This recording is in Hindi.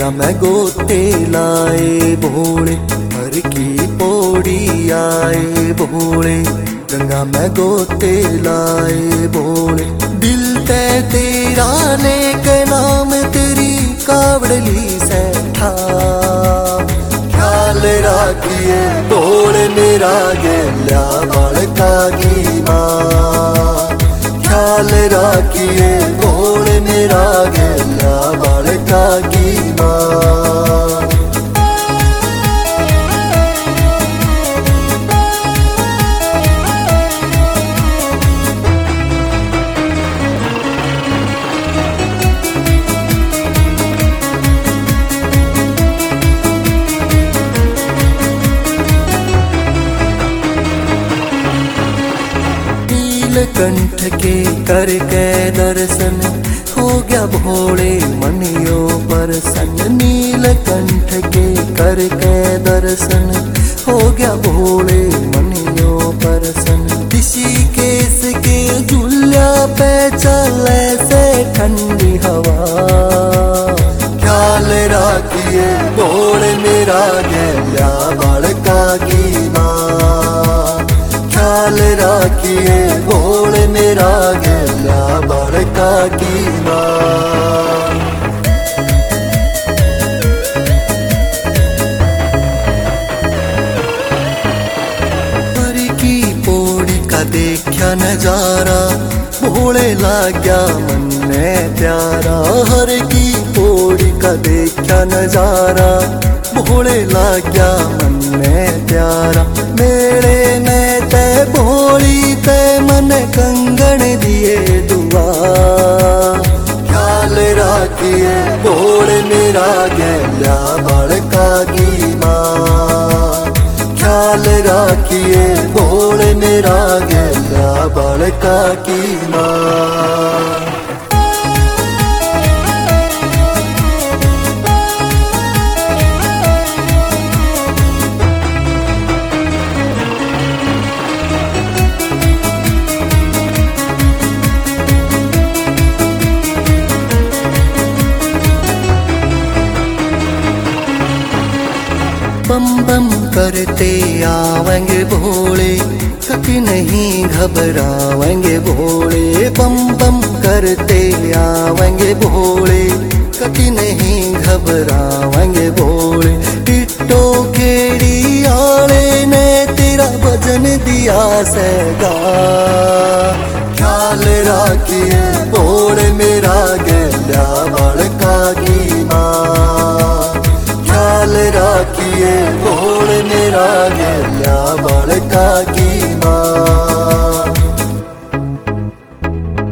गंगा में गोते लाए भोले, हर की पौड़ी आए भोले। गंगा में गोते लाए भोले, दिल ते तेरा नेक नाम तेरी कावड़ली से था। ख्याल राखिए भोले मेरा गेल्या बालका की माँ। ख्याल राखिए भोले मेरा गेल्या बालका की माँ। कंठ के करके दर्शन हो गया भोले मनियो प्रसन्न। नीलकंठ के करके दर्शन हो गया भोले मनियो प्रसन्न। ऋषिकेश के झूल्या पे चले से ठंडी हवा। ख्याल राखिए भोले मेरा गेल्या बालका की माँ। ख्याल राखिए भोले मेरा गेल्या बालका की माँ। हर की पौड़ी का देखा नजारा भोले लाग्या मन में प्यारा। हर की पौड़ी का देखा नजारा भोले लाग्या मन में प्यारा। मेरे में ते भोली ते मन कंगन दिए दुआ। ख्याल राखिए भोले मेरा गेल्या बालका की माँ। ख्याल राखिए भोले मेरा गेल्या बालका की माँ। बम बम करते आवेंगे भोले, कभी नहीं घबरावेंगे भोले। बम बम करते आवेंगे भोले, कभी नहीं घबरावेंगे भोले। टिट्टो केड़ी आले ने तेरा भजन दिया सेगा। ख्याल राखिए भोले मेरा गेल्या बालका की माँ। ख्याल राखिए भोले मेरा गेल्या बालका की